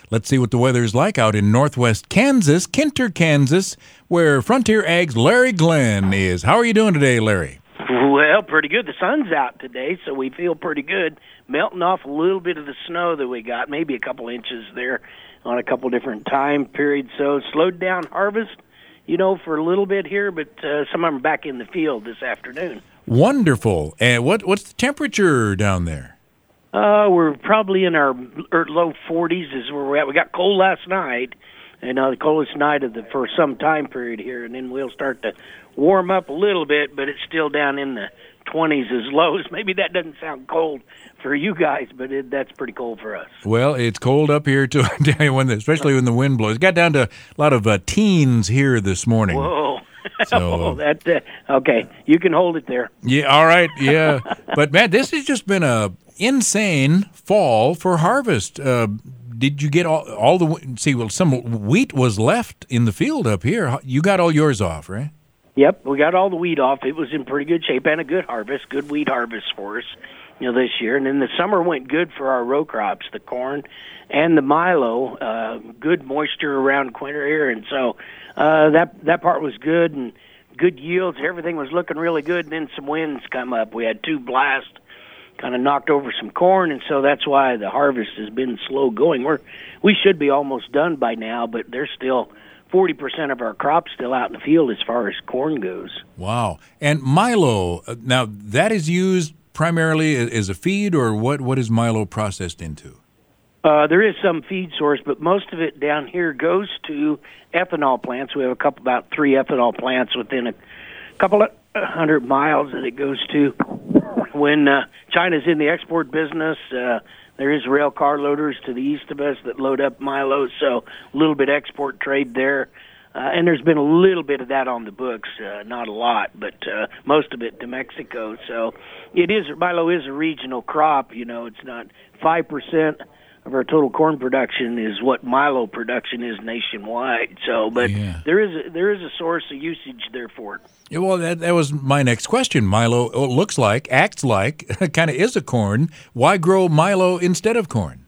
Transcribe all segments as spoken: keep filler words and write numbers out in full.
Let's see what the weather's like out in northwest Kansas, Kinter, Kansas, where Frontier Ag's Larry Glenn is. How are you doing today, Larry? Well, pretty good. The sun's out today, so we feel pretty good. Melting off a little bit of the snow that we got, maybe a couple inches there on a couple different time periods. So slowed down harvest, you know, for a little bit here, but uh, some of them back in the field this afternoon. Wonderful. And what what's the temperature down there? Uh, we're probably in our low forties is where we're at. We got cold last night, and uh, the coldest night of the for some time period here, and then we'll start to warm up a little bit, but it's still down in the twenties as low as. Maybe that doesn't sound cold for you guys, but it, that's pretty cold for us. Well, it's cold up here too, when the, especially when the wind blows. It got down to a lot of uh, teens here this morning. Whoa. So, oh, that uh, okay, you can hold it there. Yeah, all right, yeah. But, Matt, this has just been a insane fall for harvest. Uh, did you get all, all the – see, well, some wheat was left in the field up here. You got all yours off, right? Yep, we got all the wheat off. It was in pretty good shape and a good harvest, good wheat harvest for us, you know, this year. And then the summer went good for our row crops, the corn and the milo. Uh, good moisture around Quinter here, and so uh, that that part was good and good yields. Everything was looking really good. And then some winds come up. We had two blasts, kind of knocked over some corn, and so that's why the harvest has been slow going. We're we should be almost done by now, but there's still forty percent of our crops still out in the field as far as corn goes. Wow. And milo, now that is used primarily as a feed, or what, what is milo processed into? Uh, there is some feed source, but most of it down here goes to ethanol plants. We have a couple, about three ethanol plants within a couple of hundred miles that it goes to. When uh, China's in the export business, uh, there is rail car loaders to the east of us that load up milo, so a little bit export trade there. Uh, and there's been a little bit of that on the books, uh, not a lot, but uh, most of it to Mexico. So it is milo is a regional crop. You know, it's not five percent of our total corn production is what milo production is nationwide. So, but yeah. there is a, there is a source of usage there for it. Yeah, well, that, that was my next question. Milo looks like, acts like, kind of is a corn. Why grow milo instead of corn?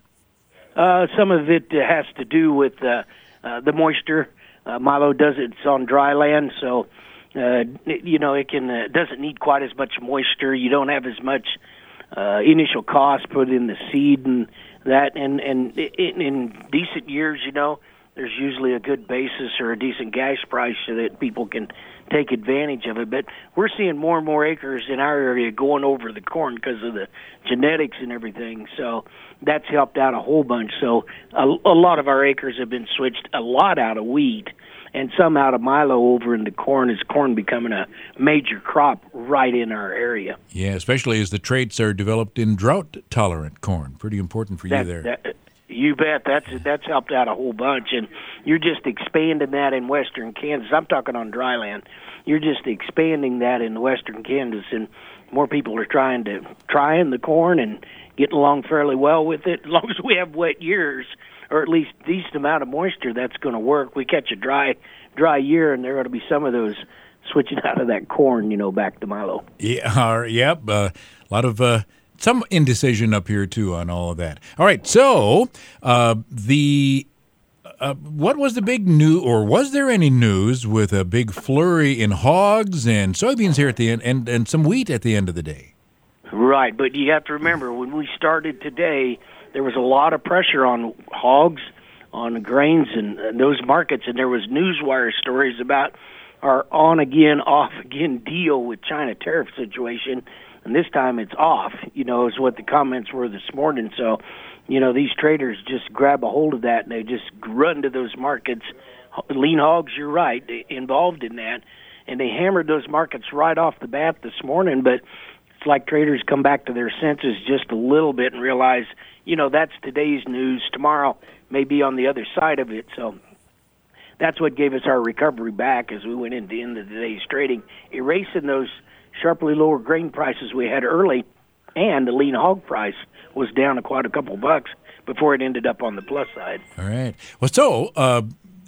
Uh, some of it has to do with uh, uh, the moisture. Uh, milo does it, it's on dry land, so uh, it, you know it can uh, doesn't need quite as much moisture. You don't have as much uh, initial cost put in the seed and that, and and in, in decent years, you know, there's usually a good basis or a decent gas price so that people can take advantage of it. But we're seeing more and more acres in our area going over the corn because of the genetics and everything. So that's helped out a whole bunch. So a, a lot of our acres have been switched a lot out of wheat and some out of milo over into corn, as corn becoming a major crop right in our area. Yeah, especially as the traits are developed in drought-tolerant corn. Pretty important for that, you there. That, You bet. That's that's helped out a whole bunch, and you're just expanding that in western Kansas. I'm talking on dry land. You're just expanding that in western Kansas, and more people are trying to trying the corn and getting along fairly well with it. As long as we have wet years, or at least decent amount of moisture, that's going to work. We catch a dry dry year, and there ought to be some of those switching out of that corn, you know, back to milo. Yeah. Uh, yep. Uh, a lot of. Uh, Some indecision up here, too, on all of that. All right, so uh, the uh, what was the big news, or was there any news with a big flurry in hogs and soybeans here at the end, and, and some wheat at the end of the day? Right, but you have to remember, when we started today, there was a lot of pressure on hogs, on grains, and, and those markets, and there was newswire stories about our on-again, off-again deal with China tariff situation. And this time it's off, you know, is what the comments were this morning. So, you know, these traders just grab a hold of that and they just run to those markets. Lean hogs, you're right, involved in that. And they hammered those markets right off the bat this morning. But it's like traders come back to their senses just a little bit and realize, you know, that's today's news. Tomorrow may be on the other side of it. So that's what gave us our recovery back as we went into the end of today's trading, erasing those sharply lower grain prices we had early, and the lean hog price was down to quite a couple bucks before it ended up on the plus side. All right. Well, so uh,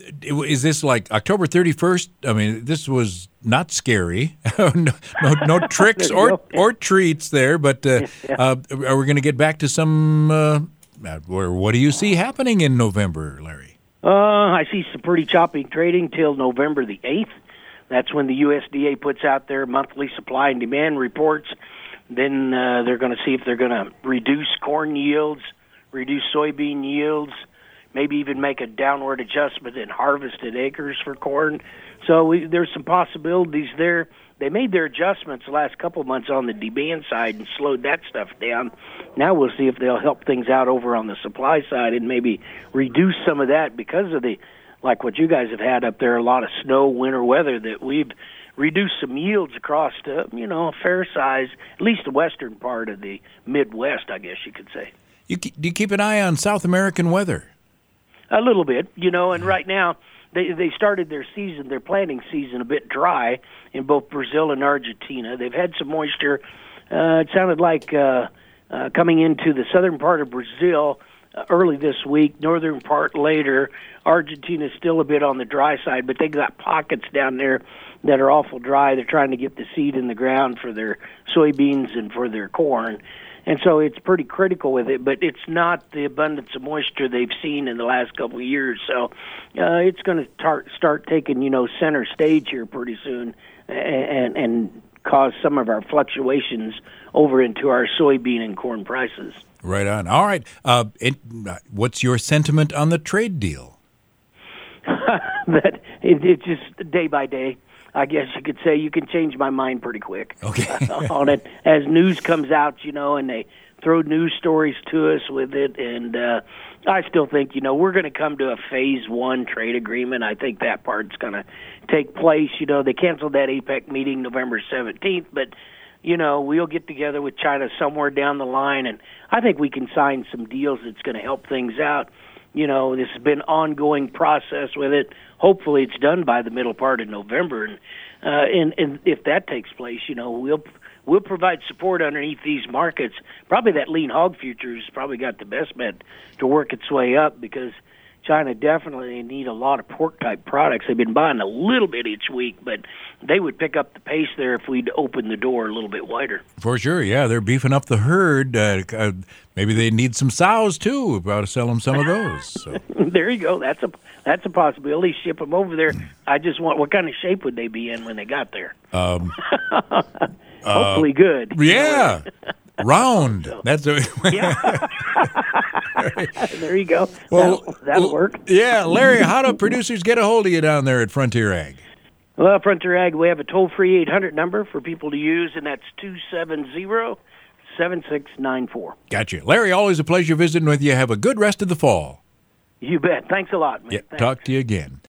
is this like October thirty-first? I mean, this was not scary. no, no, no tricks or or treats there, but uh, uh, are we going to get back to some uh, uh, or what do you see happening in November, Larry? Uh, I see some pretty choppy trading till November the eighth. That's when the U S D A puts out their monthly supply and demand reports. Then uh, they're going to see if they're going to reduce corn yields, reduce soybean yields, maybe even make a downward adjustment in harvested acres for corn. So we, there's some possibilities there. They made their adjustments the last couple of months on the demand side and slowed that stuff down. Now we'll see if they'll help things out over on the supply side and maybe reduce some of that because of the, like what you guys have had up there, a lot of snow, winter weather, that we've reduced some yields across to, you know, a fair size, at least the western part of the Midwest, I guess you could say. You, do you keep an eye on South American weather? A little bit, you know, and right now they they started their season, their planting season, a bit dry in both Brazil and Argentina. They've had some moisture. Uh, it sounded like uh, uh, coming into the southern part of Brazil uh, early this week, northern part later. Argentina's still a bit on the dry side, but they got pockets down there that are awful dry. They're trying to get the seed in the ground for their soybeans and for their corn. And so it's pretty critical with it, but it's not the abundance of moisture they've seen in the last couple of years. So uh, it's going to tar- start taking, you know, center stage here pretty soon and, and cause some of our fluctuations over into our soybean and corn prices. Right on. All right. Uh, it, what's your sentiment on the trade deal? that it, it's just day by day. I guess you could say you can change my mind pretty quick okay. on it. As news comes out, you know, and they throw news stories to us with it. And uh, I still think, you know, we're going to come to a phase one trade agreement. I think that part's going to take place. You know, they canceled that APEC meeting November seventeenth, but, you know, we'll get together with China somewhere down the line, and I think we can sign some deals that's going to help things out. You know, this has been an ongoing process with it. Hopefully it's done by the middle part of November. And, uh, and, and if that takes place, you know, we'll we'll provide support underneath these markets. Probably that lean hog futures probably got the best bet to work its way up because China definitely need a lot of pork-type products. They've been buying a little bit each week, but they would pick up the pace there if we'd open the door a little bit wider. For sure, yeah. They're beefing up the herd. Uh, uh, maybe they need some sows, too. We've got to sell them some of those. So. There you go. That's a that's a possibility. Ship them over there. I just want, what kind of shape would they be in when they got there? Um, Hopefully uh, good. Yeah. Round. So, That's a, yeah. There you go. Well, that'll, that'll well, work. Yeah, Larry, how do producers get a hold of you down there at Frontier Ag? Well, Frontier Ag, we have a toll-free eight hundred number for people to use, and that's two seven zero, seven six nine four. Gotcha. Larry, always a pleasure visiting with you. Have a good rest of the fall. You bet. Thanks a lot, man. Yeah, Thanks. talk to you again.